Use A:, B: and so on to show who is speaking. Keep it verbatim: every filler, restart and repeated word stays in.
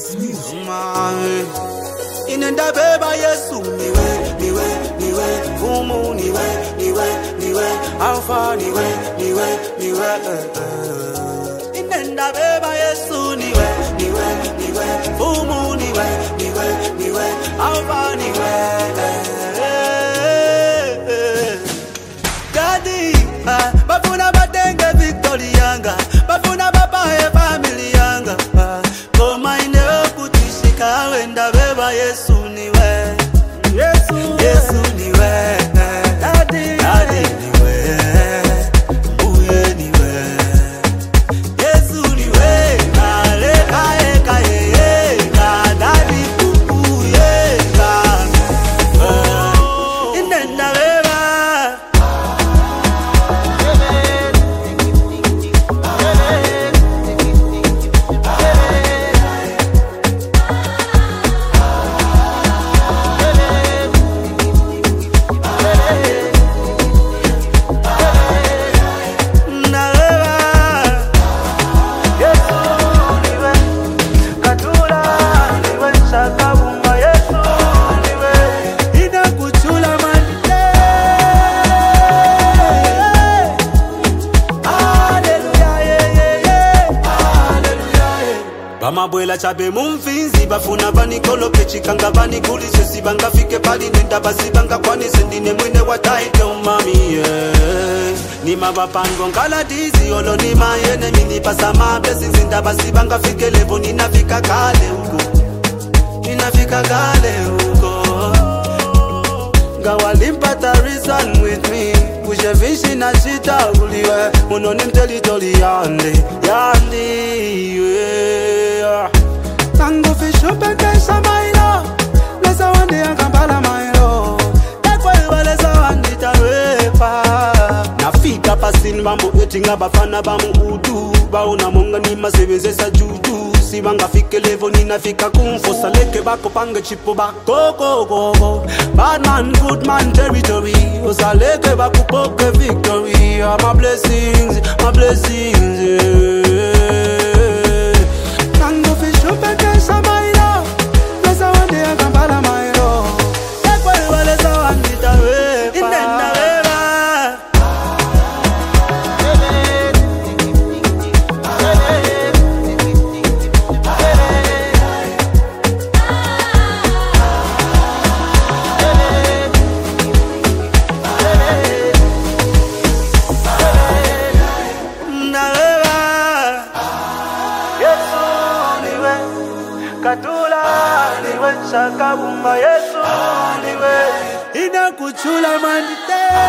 A: Inenda beba Yesu niwe niwe niwe Fumu niwe niwe niwe Alpha niwe niwe niwe Inenda beba Yesu niwe niwe niwe Fumu niwe niwe niwe Alpha niwe Daddy bafuna batenge victory yanga bafuna baba e family yanga koma ine kutishika wenda beba Yesu niwe Yesu Yesu niwe Daddy Daddy niwe Uye niwe Yesu niwe kale kae kae ka Daddy uye ka inenda beba Bamabwela chabe mumfinzi bafuna banikolo pechikanga banikulise sibanga fike pali nenda basibanga kwani sendine mwine wa title mami yeah. Ni mabapango ngala dizi olo ni mayene mini pasama blessings nda basibanga fike levo ninafika kale huko ninafika kale huko Gawalimpata reason with me Uje vishi na shita uliwe Uno nimteli toli yandi Yandi yeah. Tango fisho pekesha mailo Lesa wandi ya kampala mailo Ekwa iwa lesa wandi tarepa Nafika pasini mambo etinga bafana bamu udu Bauna monga ni masebeze sa juju Sibanga fike levo ninafika kumfosa leke bako pange chipo bako go go go Bad man, good man territory Osa leke bako poke victory ah, my blessings, my blessings yeah. Tango fisho peke samairo Lesa wande ya kampala mairo Ekwa iwa lesa wande tarepa Inenda weba Katula niwe Shakabumba Yesu niwe Ina kuchula mandite